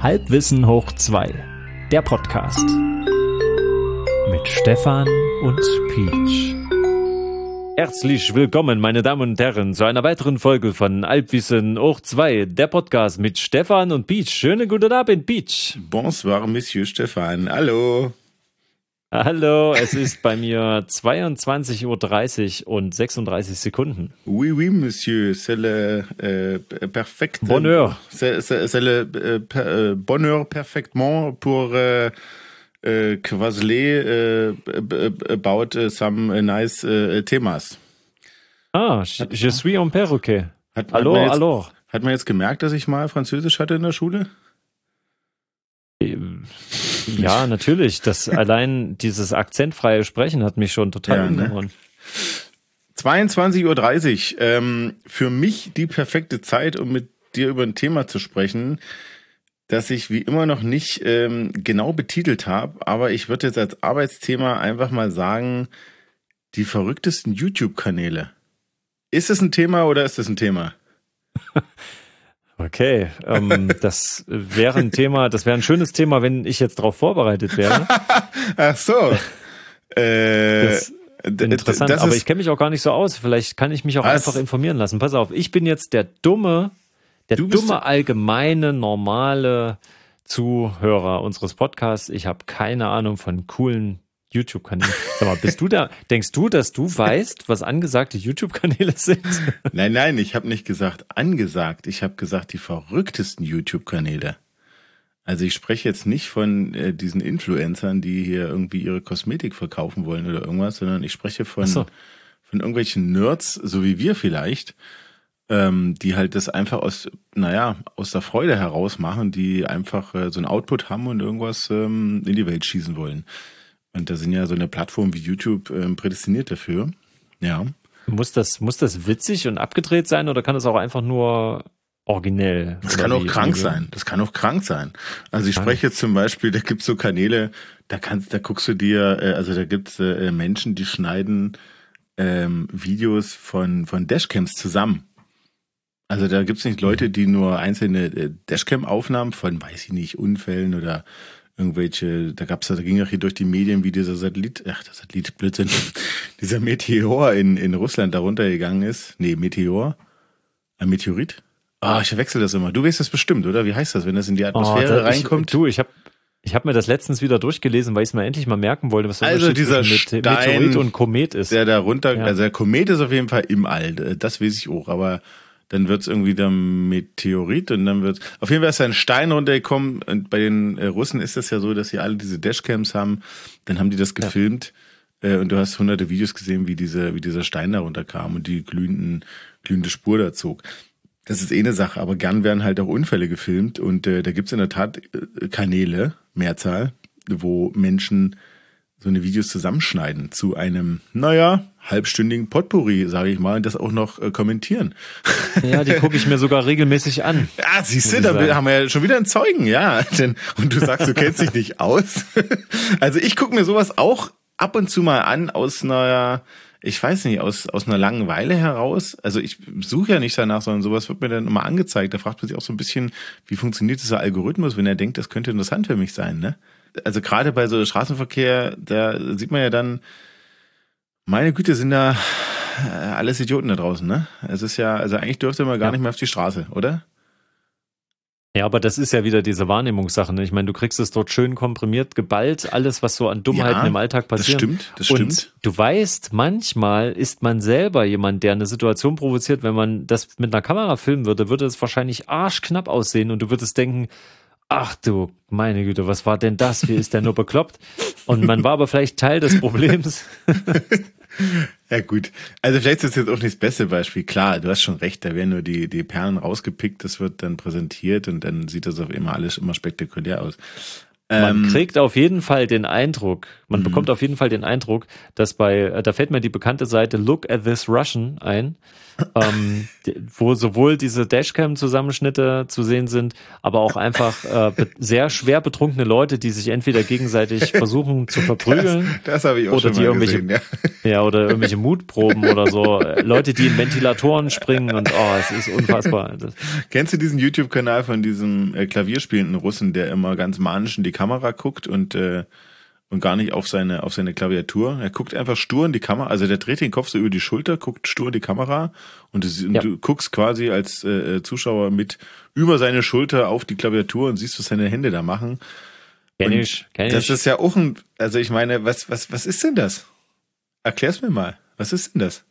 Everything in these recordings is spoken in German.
Halbwissen hoch 2, der Podcast mit Stefan und Peach. Herzlich willkommen, meine Damen und Herren, zu einer weiteren Folge von Halbwissen hoch 2, der Podcast mit Stefan und Peach. Schönen guten Abend, Peach. Bonsoir, Monsieur Stefan. Hallo. Hallo, es ist bei mir 22:30 Uhr und 36 Sekunden. Oui, oui, Monsieur, c'est le perfect Bonheur. C'est le bonheur parfaitement pour quasi about some nice themas. Ah, je suis un perroquet. Hallo. Hat man jetzt gemerkt, dass ich mal Französisch hatte in der Schule? Ja, natürlich. Das allein dieses akzentfreie Sprechen hat mich schon total umgehauen. 22:30 Uhr. Für mich die perfekte Zeit, um mit dir über ein Thema zu sprechen, das ich wie immer noch nicht genau betitelt habe, aber ich würde jetzt als Arbeitsthema einfach mal sagen, die verrücktesten YouTube-Kanäle. Ist es ein Thema oder ist es ein Thema? Okay, das wäre ein Thema, das wäre ein schönes Thema, wenn ich jetzt darauf vorbereitet wäre. Ach so. Interessant, aber ich kenne mich auch gar nicht so aus. Vielleicht kann ich mich auch einfach informieren lassen. Pass auf, ich bin jetzt der dumme, allgemeine, normale Zuhörer unseres Podcasts. Ich habe keine Ahnung von coolen YouTube-Kanälen. Sag mal, denkst du, dass du weißt, was angesagte YouTube-Kanäle sind? Nein, ich habe nicht gesagt angesagt. Ich habe gesagt, die verrücktesten YouTube-Kanäle. Also ich spreche jetzt nicht von diesen Influencern, die hier irgendwie ihre Kosmetik verkaufen wollen oder irgendwas, sondern ich spreche von irgendwelchen Nerds, so wie wir vielleicht, die halt das einfach aus der Freude heraus machen, die einfach so ein Output haben und irgendwas in die Welt schießen wollen. Und da sind ja so eine Plattform wie YouTube prädestiniert dafür. Ja. Muss das witzig und abgedreht sein oder kann es auch einfach nur originell? Das kann auch krank sein. Also ich spreche jetzt zum Beispiel, da gibt's so Kanäle, da guckst du dir, also da gibt's Menschen, die schneiden Videos von Dashcams zusammen. Also da gibt's nicht Leute, die nur einzelne Dashcam-Aufnahmen von, weiß ich nicht, Unfällen oder irgendwelche, da ging auch hier durch die Medien, wie dieser Blödsinn, dieser Meteor in Russland darunter gegangen ist. Nee, Meteorit? Ich verwechsel das immer. Du weißt das bestimmt, oder? Wie heißt das, wenn das in die Atmosphäre reinkommt? Ich hab mir das letztens wieder durchgelesen, weil ich es mir endlich mal merken wollte, was also dieser Stein, Meteorit und Komet ist. Der darunter, also der Komet ist auf jeden Fall im All, das weiß ich auch, aber dann wird's irgendwie der Meteorit und dann auf jeden Fall ist ein Stein runtergekommen und bei den Russen ist das ja so, dass sie alle diese Dashcams haben, dann haben die das gefilmt und du hast hunderte Videos gesehen, wie dieser Stein da runterkam und die glühende Spur da zog. Das ist eine Sache, aber gern werden halt auch Unfälle gefilmt und da gibt's in der Tat Kanäle, Mehrzahl, wo Menschen so eine Videos zusammenschneiden zu einem, halbstündigen Potpourri, sage ich mal, und das auch noch kommentieren. Ja, die gucke ich mir sogar regelmäßig an. Ja, siehst du, da haben wir ja schon wieder einen Zeugen, ja. Und du sagst, du kennst dich nicht aus. Also ich gucke mir sowas auch ab und zu mal an aus einer Langeweile heraus. Also ich suche ja nicht danach, sondern sowas wird mir dann immer angezeigt. Da fragt man sich auch so ein bisschen, wie funktioniert dieser Algorithmus, wenn er denkt, das könnte interessant für mich sein, ne? Also gerade bei so Straßenverkehr, da sieht man ja dann, meine Güte, sind da alles Idioten da draußen, ne? Es ist ja, also eigentlich dürfte man gar nicht mehr auf die Straße, oder? Ja, aber das ist ja wieder diese Wahrnehmungssache, ne? Ich meine, du kriegst es dort schön komprimiert, geballt, alles, was so an Dummheiten im Alltag passiert. Das stimmt. Und du weißt, manchmal ist man selber jemand, der eine Situation provoziert. Wenn man das mit einer Kamera filmen würde es wahrscheinlich arschknapp aussehen und du würdest denken, ach du, meine Güte, was war denn das? Wie ist der nur bekloppt? Und man war aber vielleicht Teil des Problems. Ja gut, also vielleicht ist das jetzt auch nicht das beste Beispiel. Klar, du hast schon recht, da werden nur die Perlen rausgepickt, das wird dann präsentiert und dann sieht das auf immer alles immer spektakulär aus. Man kriegt auf jeden Fall den Eindruck, man bekommt auf jeden Fall den Eindruck, dass da fällt mir die bekannte Seite Look at This Russian ein, wo sowohl diese Dashcam-Zusammenschnitte zu sehen sind, aber auch einfach sehr schwer betrunkene Leute, die sich entweder gegenseitig versuchen zu verprügeln, das habe ich auch oder schon die mal irgendwelche, gesehen, ja. oder irgendwelche Mutproben oder so, Leute, die in Ventilatoren springen und es ist unfassbar. Kennst du diesen YouTube-Kanal von diesem klavierspielenden Russen, der immer ganz manisch in die Kamera guckt und gar nicht auf seine Klaviatur? Er guckt einfach stur in die Kamera, also der dreht den Kopf so über die Schulter, guckt stur in die Kamera und du guckst quasi als Zuschauer mit über seine Schulter auf die Klaviatur und siehst, was seine Hände da machen. Kenn ich. Das ist ja auch also ich meine, was ist denn das? Erklär's mir mal. Was ist denn das?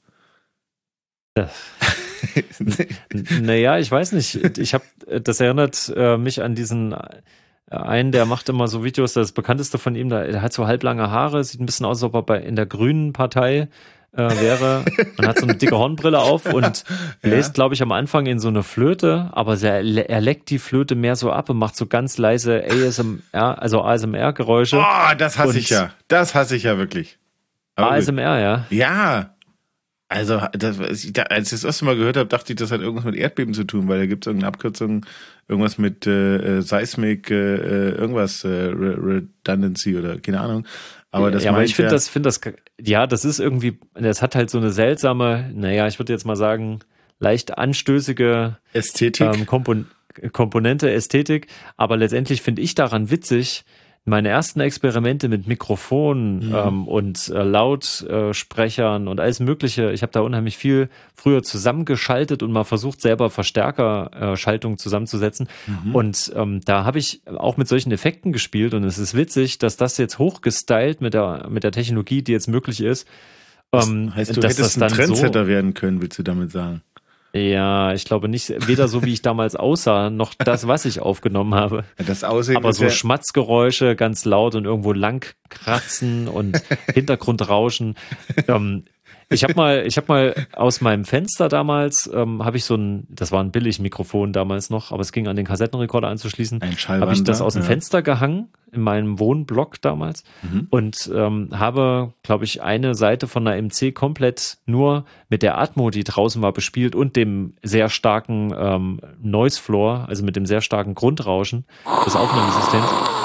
Naja, ich weiß nicht. Das erinnert mich an diesen einen, der macht immer so Videos, das bekannteste von ihm, der hat so halblange Haare, sieht ein bisschen aus, als ob er in der Grünen Partei wäre. Man hat so eine dicke Hornbrille auf und bläst, glaube ich, am Anfang in so eine Flöte, aber er leckt die Flöte mehr so ab und macht so ganz leise ASMR-Geräusche. Oh, das hasse ich ja. Das hasse ich ja wirklich. Aber ASMR, ja? Ja. Also, als ich das erste Mal gehört habe, dachte ich, das hat irgendwas mit Erdbeben zu tun, weil da gibt es irgendeine Abkürzung, irgendwas mit Seismic, irgendwas, Redundancy oder keine Ahnung. Aber das aber ich finde das, das ist irgendwie, das hat halt so eine seltsame, ich würde jetzt mal sagen, leicht anstößige Ästhetik. Komponente, Ästhetik, aber letztendlich finde ich daran witzig, meine ersten Experimente mit Mikrofonen und Lautsprechern und alles Mögliche, ich habe da unheimlich viel früher zusammengeschaltet und mal versucht, selber Verstärkerschaltungen zusammenzusetzen. Und da habe ich auch mit solchen Effekten gespielt und es ist witzig, dass das jetzt hochgestylt mit der Technologie, die jetzt möglich ist. Das heißt, du hättest ein Trendsetter werden können, willst du damit sagen? Ja, ich glaube nicht, weder so wie ich damals aussah, noch das, was ich aufgenommen habe. Das Aussehen aber so Schmatzgeräusche ganz laut und irgendwo lang kratzen und Hintergrundrauschen. Ich habe mal aus meinem Fenster damals, habe ich das war ein Billigmikrofon damals noch, aber es ging an den Kassettenrekorder anzuschließen. Habe ich das aus dem Fenster gehangen, in meinem Wohnblock damals und habe, glaube ich, eine Seite von einer MC komplett nur mit der Atmo, die draußen war, bespielt und dem sehr starken Noise Floor, also mit dem sehr starken Grundrauschen des Aufnahmesystems.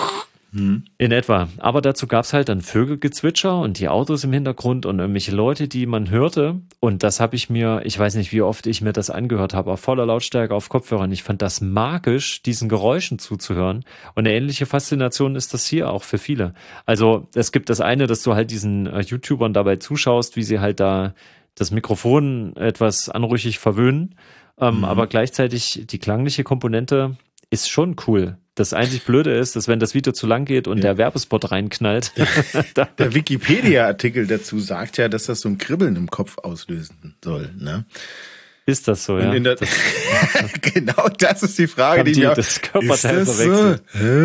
In etwa. Aber dazu gab es halt dann Vögelgezwitscher und die Autos im Hintergrund und irgendwelche Leute, die man hörte. Und das habe ich weiß nicht, wie oft ich mir das angehört habe, auf voller Lautstärke auf Kopfhörern. Ich fand das magisch, diesen Geräuschen zuzuhören. Und eine ähnliche Faszination ist das hier auch für viele. Also es gibt das eine, dass du halt diesen YouTubern dabei zuschaust, wie sie halt da das Mikrofon etwas anrüchig verwöhnen. Aber gleichzeitig die klangliche Komponente ist schon cool. Das einzig Blöde ist, dass wenn das Video zu lang geht und der Werbespot reinknallt. Der Wikipedia-Artikel dazu sagt ja, dass das so ein Kribbeln im Kopf auslösen soll, ne? Ist das so, ja? Genau, das ist die Frage, die mir das Körperteil verwechselt.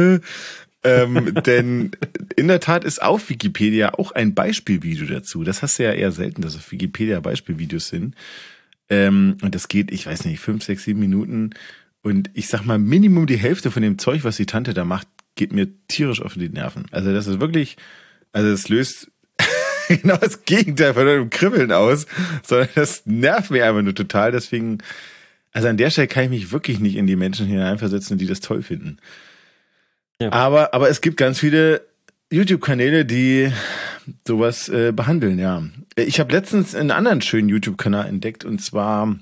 So? Denn in der Tat ist auf Wikipedia auch ein Beispielvideo dazu. Das hast du ja eher selten, dass auf Wikipedia Beispielvideos sind. Und das geht, ich weiß nicht, 5, 6, 7 Minuten. Und ich sag mal, Minimum die Hälfte von dem Zeug, was die Tante da macht, geht mir tierisch auf die Nerven. Also das ist wirklich, es löst genau das Gegenteil von einem Kribbeln aus, sondern das nervt mich einfach nur total. Deswegen, also an der Stelle kann ich mich wirklich nicht in die Menschen hineinversetzen, die das toll finden. Ja. Aber es gibt ganz viele YouTube-Kanäle, die sowas behandeln, ja. Ich habe letztens einen anderen schönen YouTube-Kanal entdeckt und zwar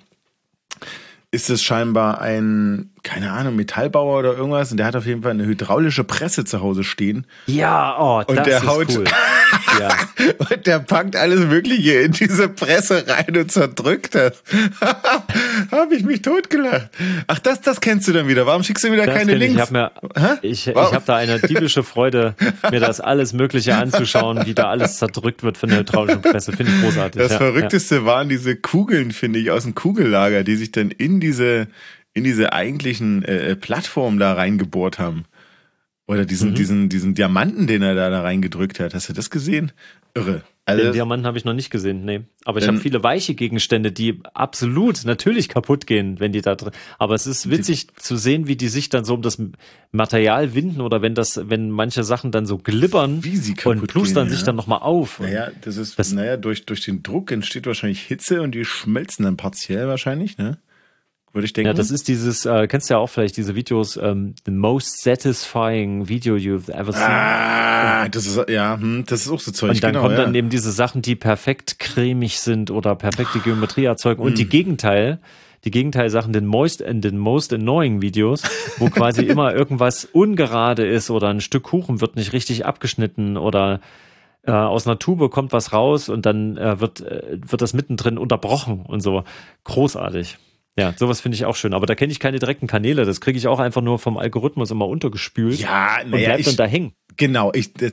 ist es scheinbar ein, keine Ahnung, Metallbauer oder irgendwas und der hat auf jeden Fall eine hydraulische Presse zu Hause stehen. Ja, und das der ist haut, cool. Ja. Und der packt alles Mögliche in diese Presse rein und zerdrückt das. Habe ich mich totgelacht. Ach, das kennst du dann wieder. Warum schickst du wieder keine Links? Ich habe da eine diebische Freude, mir das alles Mögliche anzuschauen, wie da alles zerdrückt wird von der hydraulischen Presse. Finde ich großartig. Das Verrückteste waren diese Kugeln, finde ich, aus dem Kugellager, die sich dann in diese eigentlichen Plattformen da reingebohrt haben. Oder diesen Diamanten, den er da reingedrückt hat. Hast du das gesehen? Irre. Also Den Diamanten habe ich noch nicht gesehen, nee. Aber ich habe viele weiche Gegenstände, die absolut natürlich kaputt gehen, wenn die da drin. Aber es ist witzig zu sehen, wie die sich dann so um das Material winden oder wenn manche Sachen dann so glibbern wie sie kaputt und plustern gehen, sich dann nochmal auf. Naja, durch den Druck entsteht wahrscheinlich Hitze und die schmelzen dann partiell wahrscheinlich, ne? Würde ich denken. Ja, das ist dieses, kennst du ja auch vielleicht diese Videos, the most satisfying video you've ever seen. Das ist auch so Zeug. Und dann kommen dann eben diese Sachen, die perfekt cremig sind oder perfekte Geometrie erzeugen und die Gegenteilsachen, den most annoying Videos, wo quasi immer irgendwas ungerade ist oder ein Stück Kuchen wird nicht richtig abgeschnitten oder aus einer Tube kommt was raus und dann wird das mittendrin unterbrochen und so. Großartig. Ja, sowas finde ich auch schön. Aber da kenne ich keine direkten Kanäle. Das kriege ich auch einfach nur vom Algorithmus immer untergespült. Ja, und bleibt dann da hängen. Genau,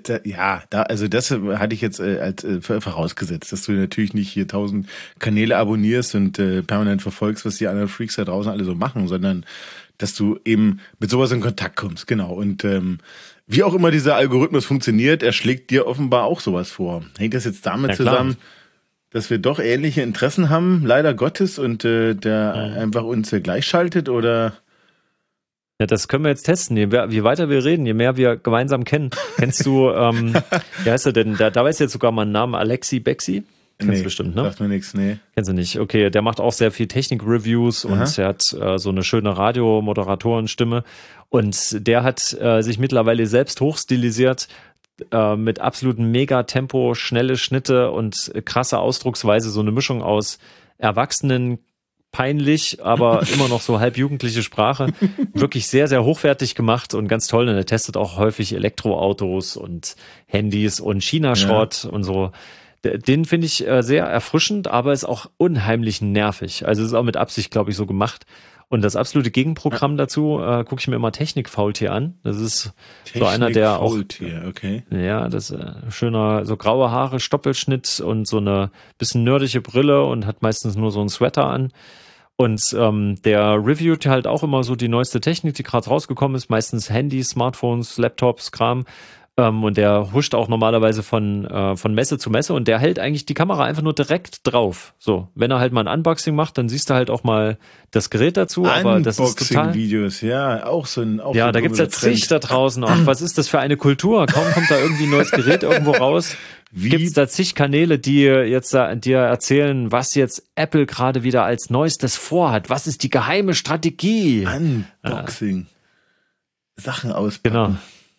das hatte ich jetzt als vorausgesetzt, dass du natürlich nicht hier 1000 Kanäle abonnierst und permanent verfolgst, was die anderen Freaks da draußen alle so machen, sondern dass du eben mit sowas in Kontakt kommst. Genau. Und wie auch immer dieser Algorithmus funktioniert, er schlägt dir offenbar auch sowas vor. Hängt das jetzt damit zusammen, dass wir doch ähnliche Interessen haben, leider Gottes, und der einfach uns gleichschaltet, oder? Ja, das können wir jetzt testen. Je weiter wir reden, je mehr wir gemeinsam kennen. Kennst du, wie heißt er denn? Da weiß jetzt sogar mal einen Namen, Alexi Bexi. Kennst du bestimmt, ne? Sagt mir nichts, nee. Kennst du nicht? Okay, der macht auch sehr viel Technik-Reviews und er hat so eine schöne Radiomoderatorenstimme. Und der hat sich mittlerweile selbst hochstilisiert, mit absolutem Megatempo, schnelle Schnitte und krasse Ausdrucksweise, so eine Mischung aus Erwachsenen, peinlich, aber immer noch so halb jugendliche Sprache. Wirklich sehr, sehr hochwertig gemacht und ganz toll. Und er testet auch häufig Elektroautos und Handys und China-Schrott und so. Den finde ich sehr erfrischend, aber ist auch unheimlich nervig. Also ist auch mit Absicht, glaube ich, so gemacht. Und das absolute Gegenprogramm dazu gucke ich mir immer Technik-Faultier an. Das ist so einer, der auch, okay. Ja, das schöner, so graue Haare, Stoppelschnitt und so eine bisschen nerdige Brille und hat meistens nur so einen Sweater an. Und der reviewt halt auch immer so die neueste Technik, die gerade rausgekommen ist, meistens Handys, Smartphones, Laptops, Kram. Und der huscht auch normalerweise von Messe zu Messe und der hält eigentlich die Kamera einfach nur direkt drauf. So, wenn er halt mal ein Unboxing macht, dann siehst du halt auch mal das Gerät dazu. Aber das ist total. Unboxing-Videos, ja, auch so ein. Ja, da gibt's ja zig da draußen. Ach, was ist das für eine Kultur? Kaum kommt da irgendwie ein neues Gerät irgendwo raus. Gibt's da zig Kanäle, die jetzt dir erzählen, was jetzt Apple gerade wieder als Neuestes vorhat. Was ist die geheime Strategie? Unboxing. Sachen auspacken. Genau.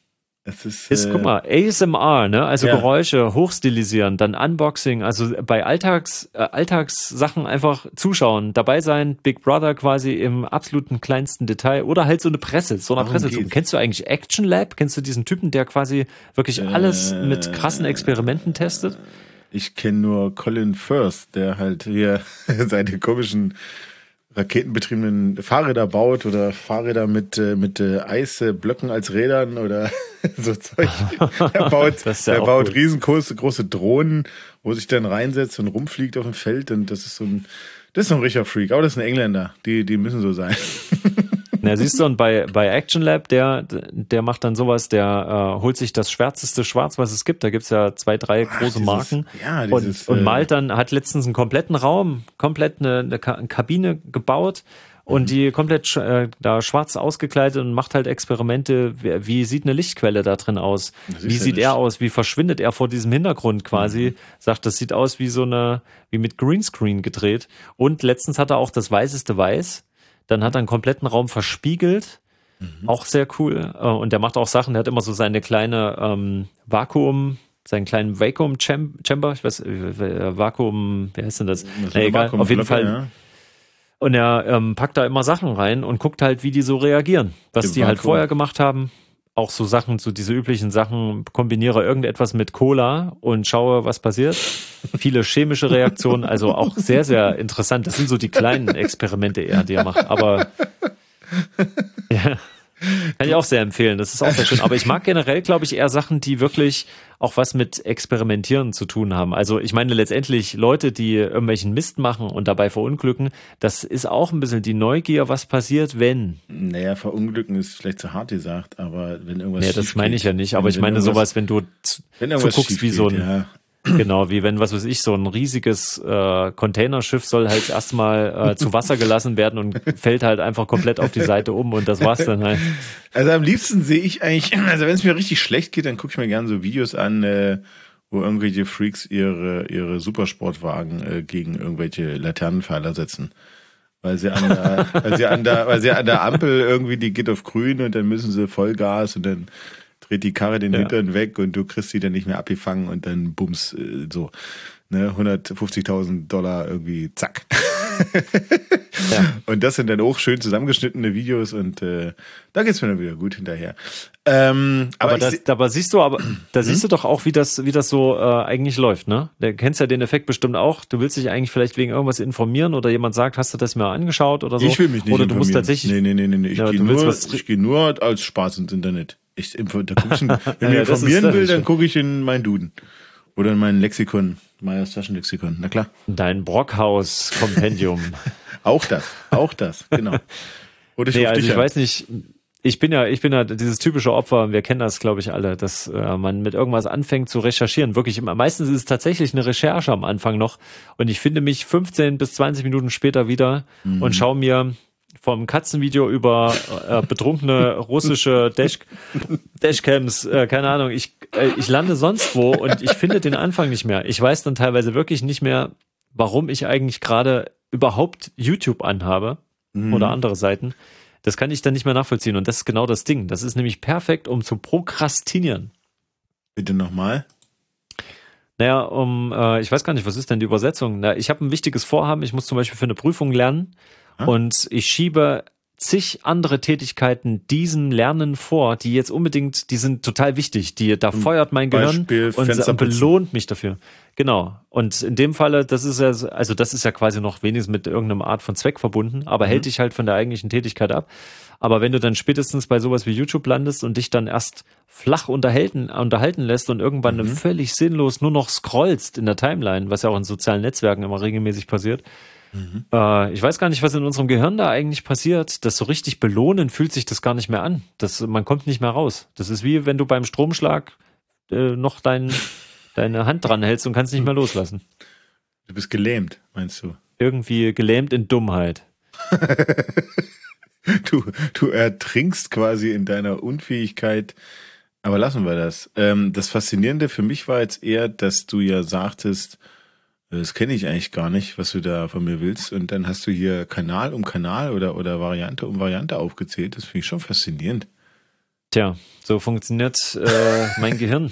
Guck mal, ASMR, ne? Also Geräusche hochstilisieren, dann Unboxing, also bei Alltagssachen einfach zuschauen, dabei sein, Big Brother quasi im absoluten kleinsten Detail oder halt so eine Presse. Kennst du eigentlich Action Lab? Kennst du diesen Typen, der quasi wirklich alles mit krassen Experimenten testet? Ich kenne nur Colin Firth, der halt hier seine komischen raketenbetriebenen Fahrräder baut oder Fahrräder mit Eisblöcken als Rädern oder so Zeug. Er baut riesengroße Drohnen, wo sich dann reinsetzt und rumfliegt auf dem Feld, und das ist so ein richtiger Freak. Aber das ist ein Engländer, die müssen so sein. Na, siehst du, und bei Action Lab, der macht dann sowas, der holt sich das schwärzeste Schwarz, was es gibt. Da gibt's ja 2, 3 große Marken. Und malt dann, hat letztens einen kompletten Raum, komplett eine Kabine gebaut und die komplett da schwarz ausgekleidet und macht halt Experimente. Wie sieht eine Lichtquelle da drin aus? Wie sieht er aus? Wie verschwindet er vor diesem Hintergrund quasi? Sagt, das sieht aus wie mit Greenscreen gedreht. Und letztens hat er auch das weißeste Weiß. Dann hat er einen kompletten Raum verspiegelt. Auch sehr cool. Und der macht auch Sachen, der hat immer so seine kleine seinen kleinen Vacuum-Chamber. Ich weiß, Vakuum, wie heißt denn das? Egal, auf jeden Fall. Ja. Und er packt da immer Sachen rein und guckt halt, wie die so reagieren. Was die halt vorher gemacht haben. Auch so Sachen, so diese üblichen Sachen, kombiniere irgendetwas mit Cola und schaue, was passiert. Viele chemische Reaktionen, also auch sehr, sehr interessant. Das sind so die kleinen Experimente eher, die er macht. Aber ja, kann ich auch sehr empfehlen. Das ist auch sehr schön. Aber ich mag generell, glaube ich, eher Sachen, die wirklich auch was mit Experimentieren zu tun haben. Also ich meine letztendlich Leute, die irgendwelchen Mist machen und dabei verunglücken, das ist auch ein bisschen die Neugier, was passiert, wenn. Naja, verunglücken ist vielleicht zu hart gesagt, aber wenn irgendwas das meine ich ja nicht. Aber ich meine sowas, wenn du zuguckst, wie so ein... Genau, wie wenn, was weiß ich, so ein riesiges Containerschiff soll halt erstmal zu Wasser gelassen werden und fällt halt einfach komplett auf die Seite um und das war's dann halt. Also am liebsten sehe ich eigentlich, also wenn es mir richtig schlecht geht, dann gucke ich mir gerne so Videos an, wo irgendwelche Freaks ihre Supersportwagen gegen irgendwelche Laternenpfeiler setzen. Weil sie an der Ampel irgendwie, die geht auf grün und dann müssen sie Vollgas und dann dreht die Karre den Hintern weg und du kriegst sie dann nicht mehr abgefangen und dann bums, so, ne, $150.000 irgendwie, zack. Ja. Und das sind dann auch schön zusammengeschnittene Videos und da geht's mir dann wieder gut hinterher. Aber siehst du doch auch, wie das so eigentlich läuft, ne? Du kennst ja den Effekt bestimmt auch. Du willst dich eigentlich vielleicht wegen irgendwas informieren oder jemand sagt, hast du das mal angeschaut oder so? Ich will mich nicht oder informieren. Du musst tatsächlich. Nee. Ich gehe nur als Spaß ins Internet. Wenn ich mich informieren will, dann gucke ich in meinen Duden. Oder in mein Lexikon, Meyers Taschenlexikon, na klar. Dein Brockhaus-Kompendium. Auch das, genau. Oder ich weiß nicht, ich bin ja dieses typische Opfer, wir kennen das, glaube ich, alle, dass man mit irgendwas anfängt zu recherchieren. Wirklich immer. Meistens ist es tatsächlich eine Recherche am Anfang noch. Und ich finde mich 15 bis 20 Minuten später wieder und schaue mir vom Katzenvideo über betrunkene russische Dashcams, keine Ahnung, ich lande sonst wo und ich finde den Anfang nicht mehr. Ich weiß dann teilweise wirklich nicht mehr, warum ich eigentlich gerade überhaupt YouTube anhabe oder andere Seiten. Das kann ich dann nicht mehr nachvollziehen und das ist genau das Ding. Das ist nämlich perfekt, um zu prokrastinieren. Bitte nochmal. Naja, ich weiß gar nicht, was ist denn die Übersetzung? Ich habe ein wichtiges Vorhaben, ich muss zum Beispiel für eine Prüfung lernen. Und ich schiebe zig andere Tätigkeiten diesem Lernen vor, die sind total wichtig. Da feuert mein Gehirn und belohnt mich dafür. Genau. Und in dem Falle, das ist ja quasi noch wenigstens mit irgendeiner Art von Zweck verbunden, aber hält dich halt von der eigentlichen Tätigkeit ab. Aber wenn du dann spätestens bei sowas wie YouTube landest und dich dann erst flach unterhalten lässt und irgendwann völlig sinnlos nur noch scrollst in der Timeline, was ja auch in sozialen Netzwerken immer regelmäßig passiert, ich weiß gar nicht, was in unserem Gehirn da eigentlich passiert. Das so richtig belohnen fühlt sich das gar nicht mehr an. Man kommt nicht mehr raus. Das ist wie wenn du beim Stromschlag noch deine Hand dran hältst und kannst nicht mehr loslassen. Du bist gelähmt, meinst du? Irgendwie gelähmt in Dummheit. Du ertrinkst quasi in deiner Unfähigkeit. Aber lassen wir das. Das Faszinierende für mich war jetzt eher, dass du ja sagtest, das kenne ich eigentlich gar nicht, was du da von mir willst. Und dann hast du hier Kanal um Kanal oder Variante um Variante aufgezählt. Das finde ich schon faszinierend. Tja, so funktioniert mein Gehirn.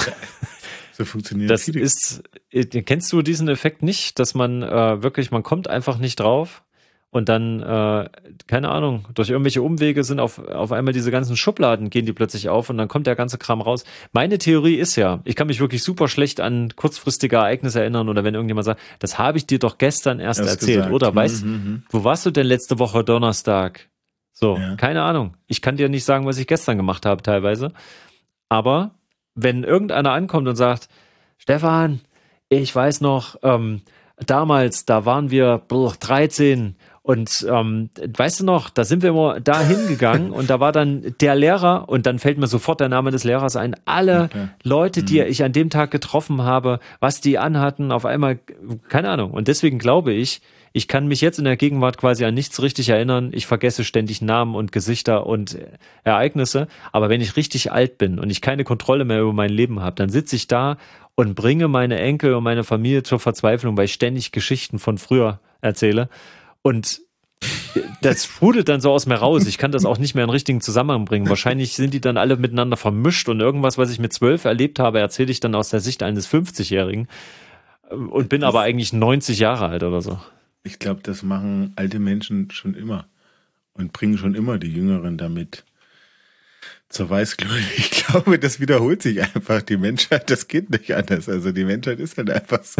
So funktioniert das ist. Kennst du diesen Effekt nicht, dass man man kommt einfach nicht drauf und dann, keine Ahnung, durch irgendwelche Umwege sind auf einmal diese ganzen Schubladen, gehen die plötzlich auf und dann kommt der ganze Kram raus. Meine Theorie ist ja, ich kann mich wirklich super schlecht an kurzfristige Ereignisse erinnern oder wenn irgendjemand sagt, das habe ich dir doch gestern erst erzählt, gesagt. Oder weißt, wo warst du denn letzte Woche Donnerstag? So, keine Ahnung. Ich kann dir nicht sagen, was ich gestern gemacht habe teilweise, aber wenn irgendeiner ankommt und sagt, Stefan, ich weiß noch, damals, da waren wir 13 und weißt du noch, da sind wir immer da hingegangen und da war dann der Lehrer und dann fällt mir sofort der Name des Lehrers ein. Alle Leute, die ich an dem Tag getroffen habe, was die anhatten, auf einmal, keine Ahnung. Und deswegen glaube ich kann mich jetzt in der Gegenwart quasi an nichts richtig erinnern. Ich vergesse ständig Namen und Gesichter und Ereignisse. Aber wenn ich richtig alt bin und ich keine Kontrolle mehr über mein Leben habe, dann sitze ich da und bringe meine Enkel und meine Familie zur Verzweiflung, weil ich ständig Geschichten von früher erzähle. Und das sprudelt dann so aus mir raus. Ich kann das auch nicht mehr in richtigen Zusammenhang bringen. Wahrscheinlich sind die dann alle miteinander vermischt und irgendwas, was ich mit 12 erlebt habe, erzähle ich dann aus der Sicht eines 50-Jährigen und bin aber eigentlich 90 Jahre alt oder so. Ich glaube, das machen alte Menschen schon immer und bringen schon immer die Jüngeren damit zur Weißglut. Ich glaube, das wiederholt sich einfach. Die Menschheit, das geht nicht anders. Also die Menschheit ist halt einfach so.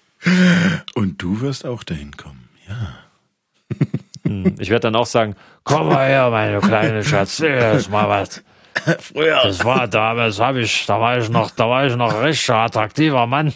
Und du wirst auch dahin kommen, ja. Ich werde dann auch sagen, komm mal her, meine kleine Schatz, erst mal was. Früher. Das war damals, da war ich noch ein richtig attraktiver Mann.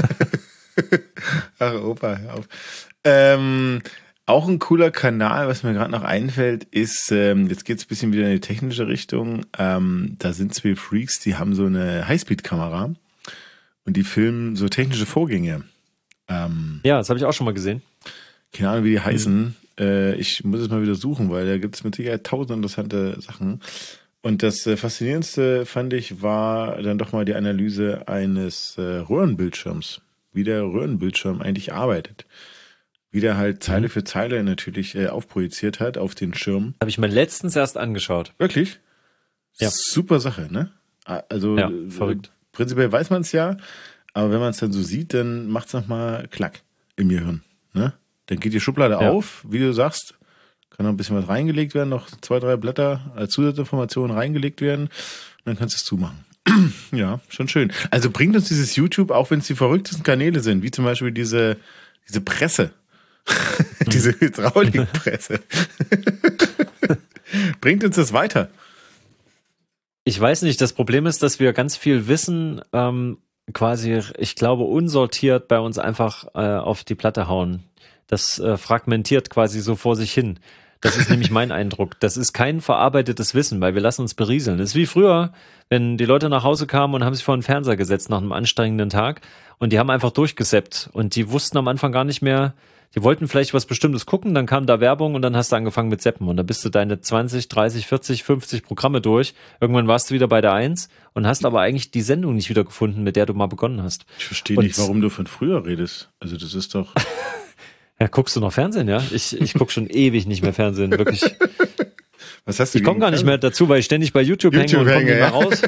Ach, Opa, hör auf. Auch ein cooler Kanal, was mir gerade noch einfällt, ist, jetzt geht's ein bisschen wieder in die technische Richtung. Da sind zwei Freaks, die haben so eine Highspeed-Kamera. und die filmen so technische Vorgänge. Ja, das habe ich auch schon mal gesehen. Keine Ahnung, wie die heißen. Ich muss es mal wieder suchen, weil da gibt es mit Sicherheit tausend interessante Sachen. Und das Faszinierendste, fand ich, war dann doch mal die Analyse eines Röhrenbildschirms, wie der Röhrenbildschirm eigentlich arbeitet. Wie der halt Zeile für Zeile natürlich aufprojiziert hat auf den Schirm. Habe ich mir letztens erst angeschaut. Wirklich? Ja. Super Sache, ne? Also Ja, verrückt. Prinzipiell weiß man es ja, aber wenn man es dann so sieht, dann macht es nochmal Klack im Gehirn, ne? Dann geht die Schublade auf, wie du sagst, kann noch ein bisschen was reingelegt werden, noch 2, 3 Blätter als Zusatzinformationen reingelegt werden, und dann kannst du es zumachen. Ja, schon schön. Also bringt uns dieses YouTube, auch wenn es die verrücktesten Kanäle sind, wie zum Beispiel diese Presse, diese Hydraulikpresse, bringt uns das weiter? Ich weiß nicht, das Problem ist, dass wir ganz viel Wissen quasi, ich glaube, unsortiert bei uns einfach auf die Platte hauen. Das fragmentiert quasi so vor sich hin. Das ist nämlich mein Eindruck. Das ist kein verarbeitetes Wissen, weil wir lassen uns berieseln. Das ist wie früher, wenn die Leute nach Hause kamen und haben sich vor den Fernseher gesetzt nach einem anstrengenden Tag und die haben einfach durchgesappt und die wussten am Anfang gar nicht mehr, die wollten vielleicht was Bestimmtes gucken, dann kam da Werbung und dann hast du angefangen mit Zappen und dann bist du deine 20, 30, 40, 50 Programme durch. Irgendwann warst du wieder bei der 1 und hast aber eigentlich die Sendung nicht wiedergefunden, mit der du mal begonnen hast. Ich verstehe nicht, warum du von früher redest. Also das ist doch... Ja, guckst du noch Fernsehen, ja? Ich gucke schon ewig nicht mehr Fernsehen, wirklich. Was hast du? Ich komme gar nicht mehr dazu, weil ich ständig bei YouTube hänge und komme nicht mehr raus.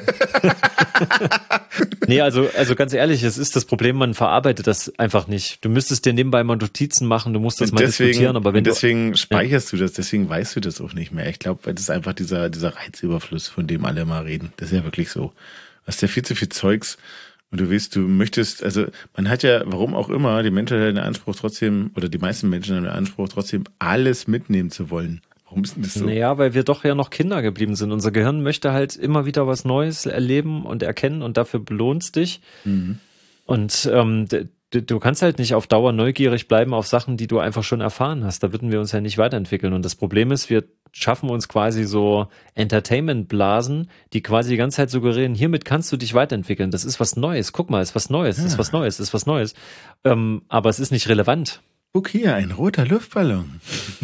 Nee, also ganz ehrlich, es ist das Problem, man verarbeitet das einfach nicht. Du müsstest dir nebenbei mal Notizen machen, du musst das mal diskutieren, aber wenn deswegen speicherst du das, deswegen weißt du das auch nicht mehr. Ich glaube, das ist einfach dieser Reizüberfluss, von dem alle mal reden. Das ist ja wirklich so. Du hast ja viel zu viel Zeugs. Und du weißt, du möchtest, also man hat ja, warum auch immer, die Menschen haben den Anspruch trotzdem, oder die meisten Menschen haben den Anspruch trotzdem, alles mitnehmen zu wollen. Warum ist denn das so? Naja, weil wir doch ja noch Kinder geblieben sind. Unser Gehirn möchte halt immer wieder was Neues erleben und erkennen und dafür belohnst dich. Mhm. Und du kannst halt nicht auf Dauer neugierig bleiben auf Sachen, die du einfach schon erfahren hast. Da würden wir uns ja nicht weiterentwickeln. Und das Problem ist, wir schaffen uns quasi so Entertainment-Blasen, die quasi die ganze Zeit suggerieren, hiermit kannst du dich weiterentwickeln. Das ist was Neues. Guck mal, ist was Neues, ist was Neues, ist was Neues. Aber es ist nicht relevant. Guck hier, ein roter Luftballon.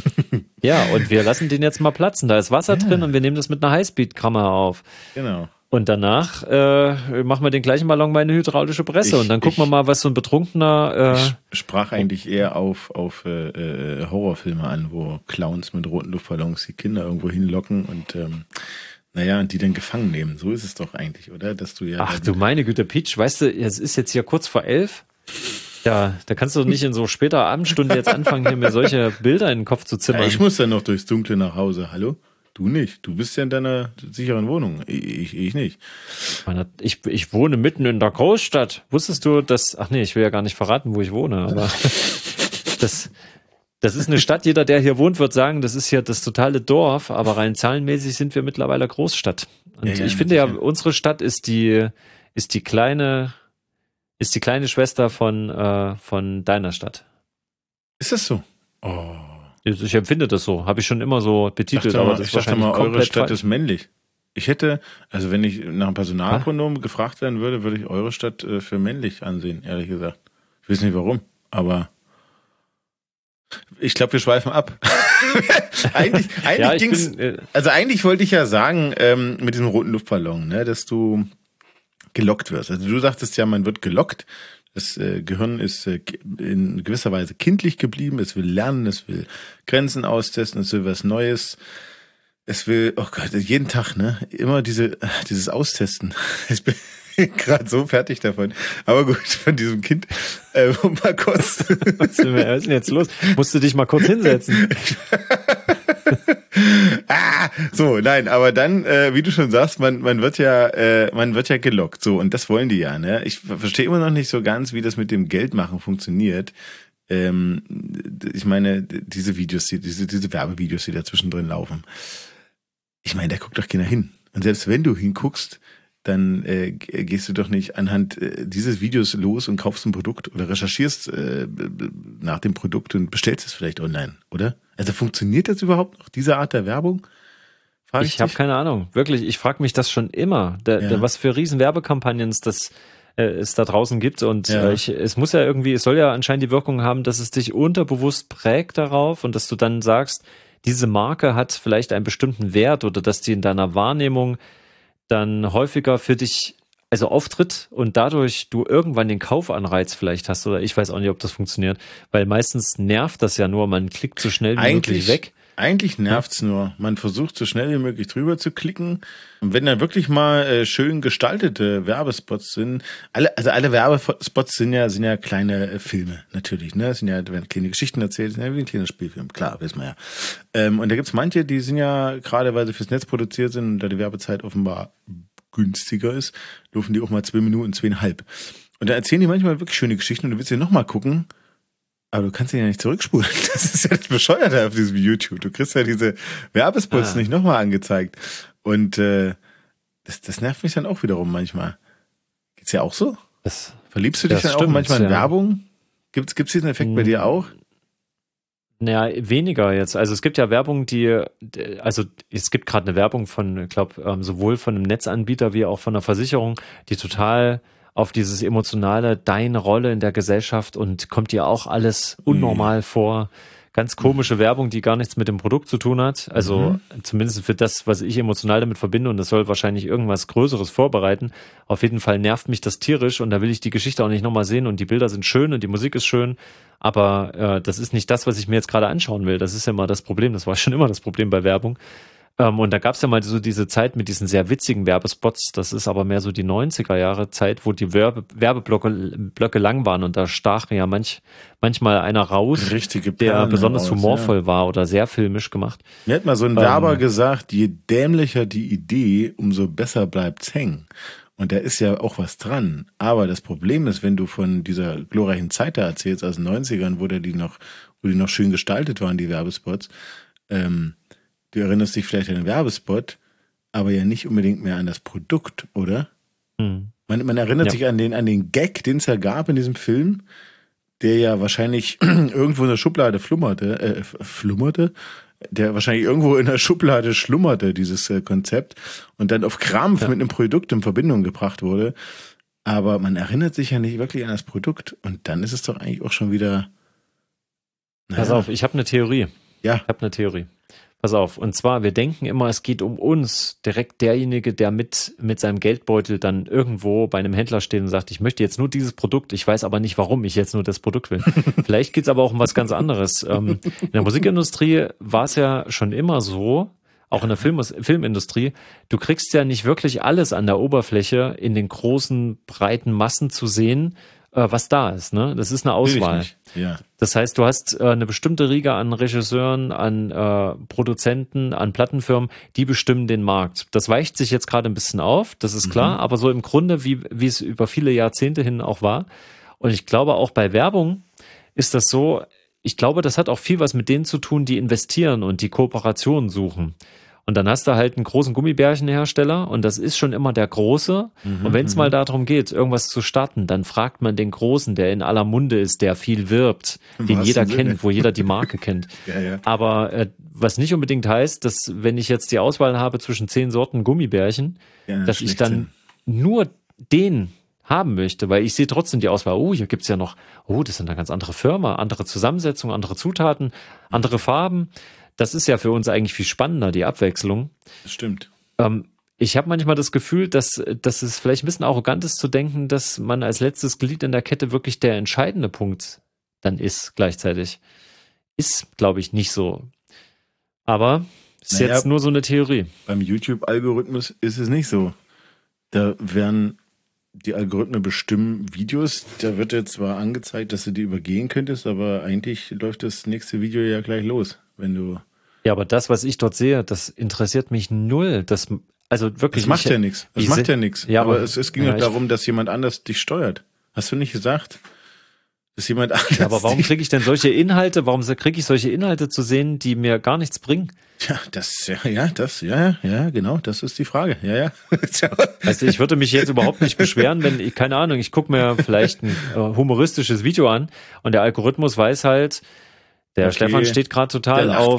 Ja, und wir lassen den jetzt mal platzen. Da ist Wasser drin und wir nehmen das mit einer Highspeed-Kamera auf. Genau. Und danach machen wir den gleichen Ballon bei eine hydraulische Presse und dann gucken wir mal, was so ein Betrunkener... ich sprach eigentlich eher auf Horrorfilme an, wo Clowns mit roten Luftballons die Kinder irgendwo hinlocken und und die dann gefangen nehmen. So ist es doch eigentlich, oder? Dass du ja... Ach du meine Güte, Peach, weißt du, es ist jetzt hier kurz vor 11. Ja, da kannst du nicht in so später Abendstunde jetzt anfangen, hier mir solche Bilder in den Kopf zu zimmern. Ja, ich muss dann noch durchs Dunkle nach Hause, hallo? Du nicht. Du bist ja in deiner sicheren Wohnung. Ich nicht. Ich wohne mitten in der Großstadt. Wusstest du, dass... Ach nee, ich will ja gar nicht verraten, wo ich wohne, aber das ist eine Stadt. Jeder, der hier wohnt, wird sagen, das ist hier das totale Dorf, aber rein zahlenmäßig sind wir mittlerweile Großstadt. Und ich finde ja, unsere Stadt ist die kleine Schwester von deiner Stadt. Ist das so? Oh. Ich empfinde das so. Habe ich schon immer so betitelt, aber das ist wahrscheinlich komplett eure Stadt falsch. Ist männlich. Ich hätte, also wenn ich nach einem Personalpronomen gefragt werden würde, würde ich eure Stadt für männlich ansehen, ehrlich gesagt. Ich weiß nicht warum, aber ich glaube, wir schweifen ab. eigentlich ging's, also eigentlich wollte ich ja sagen, mit diesem roten Luftballon, ne, dass du gelockt wirst. Also du sagtest ja, man wird gelockt. Das Gehirn ist in gewisser Weise kindlich geblieben. Es will lernen, es will Grenzen austesten, es will was Neues. Es will, oh Gott, jeden Tag, ne? Immer dieses Austesten. Ich bin gerade so fertig davon. Aber gut, von diesem Kind mal kurz. Was ist denn jetzt los? Musst du dich mal kurz hinsetzen. So, nein, aber dann, wie du schon sagst, man wird ja gelockt, so, und das wollen die ja, ne? Ich verstehe immer noch nicht so ganz, wie das mit dem Geldmachen funktioniert. Ich meine, diese Videos, diese Werbevideos, die da zwischendrin laufen. Ich meine, da guckt doch keiner hin. Und selbst wenn du hinguckst, dann gehst du doch nicht anhand dieses Videos los und kaufst ein Produkt oder recherchierst nach dem Produkt und bestellst es vielleicht online, oder? Also funktioniert das überhaupt noch, diese Art der Werbung? Ich habe keine Ahnung, wirklich. Ich frage mich das schon immer. Was für riesen Werbekampagnen es das es da draußen gibt. Und es muss ja irgendwie, es soll ja anscheinend die Wirkung haben, dass es dich unterbewusst prägt darauf und dass du dann sagst, diese Marke hat vielleicht einen bestimmten Wert oder dass die in deiner Wahrnehmung dann häufiger für dich also auftritt und dadurch du irgendwann den Kaufanreiz vielleicht hast oder ich weiß auch nicht, ob das funktioniert, weil meistens nervt das ja nur, man klickt so schnell wie möglich weg. Eigentlich nervt's nur. Man versucht so schnell wie möglich drüber zu klicken. Und wenn dann wirklich mal schön gestaltete Werbespots sind, alle Werbespots sind ja kleine Filme, natürlich, ne? Da werden kleine Geschichten erzählt, sind ja wie ein kleiner Spielfilm, klar, wissen wir ja. Und da gibt's manche, die sind ja, gerade weil sie fürs Netz produziert sind und da die Werbezeit offenbar günstiger ist, laufen die auch mal 2 Minuten, 2,5. Und da erzählen die manchmal wirklich schöne Geschichten und du willst dir nochmal gucken, aber du kannst ihn ja nicht zurückspulen. Das ist ja das Bescheuerte auf diesem YouTube. Du kriegst ja diese Werbespots nicht nochmal angezeigt. Und das nervt mich dann auch wiederum manchmal. Geht's ja auch so? Verliebst du dich dann auch manchmal in Werbung? Gibt's diesen Effekt bei dir auch? Naja, weniger jetzt. Also es gibt ja Werbung, es gibt gerade eine Werbung von, ich glaube, sowohl von einem Netzanbieter wie auch von einer Versicherung, die total auf dieses emotionale, deine Rolle in der Gesellschaft und kommt dir auch alles unnormal vor. Ganz komische Werbung, die gar nichts mit dem Produkt zu tun hat. Also zumindest für das, was ich emotional damit verbinde und das soll wahrscheinlich irgendwas Größeres vorbereiten. Auf jeden Fall nervt mich das tierisch und da will ich die Geschichte auch nicht nochmal sehen und die Bilder sind schön und die Musik ist schön, aber das ist nicht das, was ich mir jetzt gerade anschauen will. Das ist ja mal das Problem, das war schon immer das Problem bei Werbung. Und da gab es ja mal so diese Zeit mit diesen sehr witzigen Werbespots, das ist aber mehr so die 90er Jahre Zeit, wo die Werbeblöcke lang waren und da stach ja manchmal einer raus, der besonders humorvoll war oder sehr filmisch gemacht. Mir hat mal so ein Werber gesagt, je dämlicher die Idee, umso besser bleibt's hängen. Und da ist ja auch was dran. Aber das Problem ist, wenn du von dieser glorreichen Zeit da erzählst, aus den 90ern, wo die noch schön gestaltet waren, die Werbespots, du erinnerst dich vielleicht an den Werbespot, aber ja nicht unbedingt mehr an das Produkt, oder? Man erinnert sich an den Gag, den es ja gab in diesem Film, der ja wahrscheinlich irgendwo in der Schublade der wahrscheinlich irgendwo in der Schublade schlummerte, dieses Konzept, und dann auf Krampf mit einem Produkt in Verbindung gebracht wurde. Aber man erinnert sich ja nicht wirklich an das Produkt und dann ist es doch eigentlich auch schon wieder... Pass auf, ich habe eine Theorie. Ja. Ich habe eine Theorie. Pass auf, und zwar, wir denken immer, es geht um uns, direkt derjenige, der mit seinem Geldbeutel dann irgendwo bei einem Händler steht und sagt, ich möchte jetzt nur dieses Produkt, ich weiß aber nicht, warum ich jetzt nur das Produkt will. Vielleicht geht's aber auch um was ganz anderes. In der Musikindustrie war es ja schon immer so, auch in der Filmindustrie, du kriegst ja nicht wirklich alles an der Oberfläche in den großen, breiten Massen zu sehen, was da ist, ne? Das ist eine Auswahl. Ja. Das heißt, du hast eine bestimmte Riege an Regisseuren, an Produzenten, an Plattenfirmen, die bestimmen den Markt. Das weicht sich jetzt gerade ein bisschen auf, das ist klar, aber so im Grunde, wie es über viele Jahrzehnte hin auch war. Und ich glaube, auch bei Werbung ist das so, ich glaube, das hat auch viel was mit denen zu tun, die investieren und die Kooperationen suchen. Und dann hast du halt einen großen Gummibärchenhersteller und das ist schon immer der Große. Und wenn es mal darum geht, irgendwas zu starten, dann fragt man den Großen, der in aller Munde ist, der viel wirbt, den jeder kennt, wo jeder die Marke kennt. Ja. Aber was nicht unbedingt heißt, dass wenn ich jetzt die Auswahl habe zwischen 10 Sorten Gummibärchen, dass ich dann nur den haben möchte, weil ich sehe trotzdem die Auswahl, hier gibt's ja noch, das ist eine ganz andere Firma, andere Zusammensetzung, andere Zutaten, andere Farben. Das ist ja für uns eigentlich viel spannender, die Abwechslung. Das stimmt. Ich habe manchmal das Gefühl, dass es vielleicht ein bisschen arrogant ist zu denken, dass man als letztes Glied in der Kette wirklich der entscheidende Punkt dann ist gleichzeitig. Ist, glaube ich, nicht so. Aber ist jetzt nur so eine Theorie. Beim YouTube-Algorithmus ist es nicht so. Da werden die Algorithmen bestimmen Videos, da wird jetzt zwar angezeigt, dass du die übergehen könntest, aber eigentlich läuft das nächste Video ja gleich los, wenn du... Ja, aber das, was ich dort sehe, das interessiert mich null. Also wirklich. Das macht ja nichts. Das macht ja nichts. Ja, aber es ging ja darum, dass jemand anders dich steuert. Hast du nicht gesagt? Dass jemand anders... Ja, aber warum kriege ich denn solche Inhalte? Warum kriege ich solche Inhalte zu sehen, die mir gar nichts bringen? Ja, genau, das ist die Frage. Ja. Also ich würde mich jetzt überhaupt nicht beschweren, wenn ich, keine Ahnung, ich gucke mir vielleicht ein humoristisches Video an und der Algorithmus weiß halt, der Stefan steht gerade total auf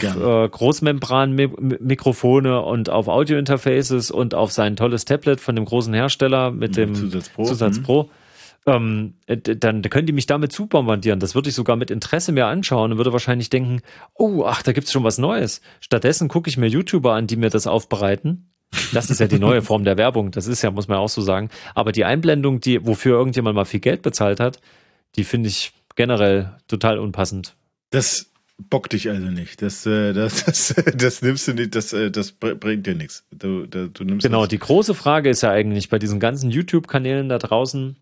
Großmembran-Mikrofone und auf Audio-Interfaces und auf sein tolles Tablet von dem großen Hersteller mit dem Zusatz Pro. dann können die mich damit zubombardieren. Das würde ich sogar mit Interesse mir anschauen und würde wahrscheinlich denken, da gibt's schon was Neues. Stattdessen gucke ich mir YouTuber an, die mir das aufbereiten. Das ist ja die neue Form der Werbung. Das ist ja, muss man auch so sagen. Aber die Einblendung, wofür irgendjemand mal viel Geld bezahlt hat, die finde ich generell total unpassend. Das bockt dich also nicht. Das nimmst du nicht, das bringt dir nichts. Du nimmst genau, das. Die große Frage ist ja eigentlich bei diesen ganzen YouTube-Kanälen da draußen,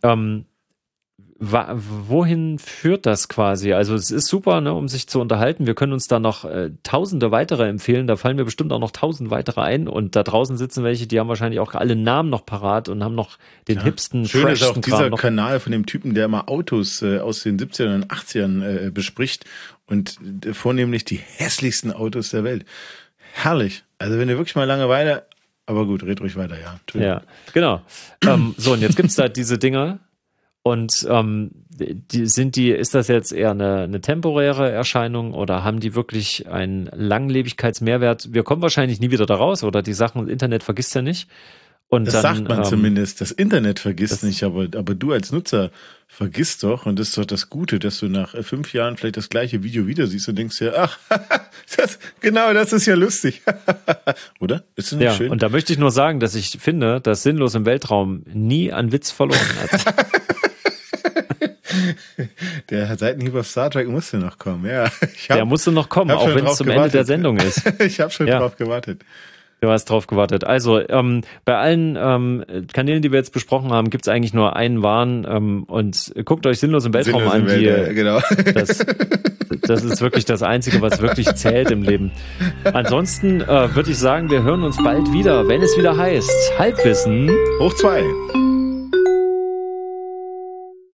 wohin führt das quasi? Also es ist super, ne, um sich zu unterhalten. Wir können uns da noch tausende weitere empfehlen. Da fallen mir bestimmt auch noch 1000 weitere ein. Und da draußen sitzen welche, die haben wahrscheinlich auch alle Namen noch parat und haben noch den hipsten, schön ist auch dieser noch. Kanal von dem Typen, der immer Autos aus den 70ern und 80ern bespricht und vornehmlich die hässlichsten Autos der Welt. Herrlich. Also wenn du wirklich mal Langeweile, aber gut, red ruhig weiter, ja. Ja, genau. Und jetzt gibt's da diese Dinger. Und ist das jetzt eher eine temporäre Erscheinung oder haben die wirklich einen Langlebigkeitsmehrwert? Wir kommen wahrscheinlich nie wieder da raus oder die Sachen, Internet vergisst ja nicht. Und das dann, sagt man zumindest. Das Internet vergisst nicht, aber du als Nutzer vergisst doch, und das ist doch das Gute, dass du nach 5 Jahren vielleicht das gleiche Video wieder siehst und denkst ja, ach, das ist ja lustig. Oder? Ist das nicht schön? Und da möchte ich nur sagen, dass ich finde, dass Sinnlos im Weltraum nie an Witz verloren hat. Der Seitenhieb auf Star Trek musste noch kommen, ja. Der musste noch kommen, auch wenn es zum Ende der Sendung ist. Ich habe schon drauf gewartet. Du hast drauf gewartet. Also bei allen Kanälen, die wir jetzt besprochen haben, gibt es eigentlich nur einen wahren und guckt euch Sinnlos im Weltraum an. Genau. Das ist wirklich das Einzige, was wirklich zählt im Leben. Ansonsten würde ich sagen, wir hören uns bald wieder, wenn es wieder heißt Halbwissen hoch 2.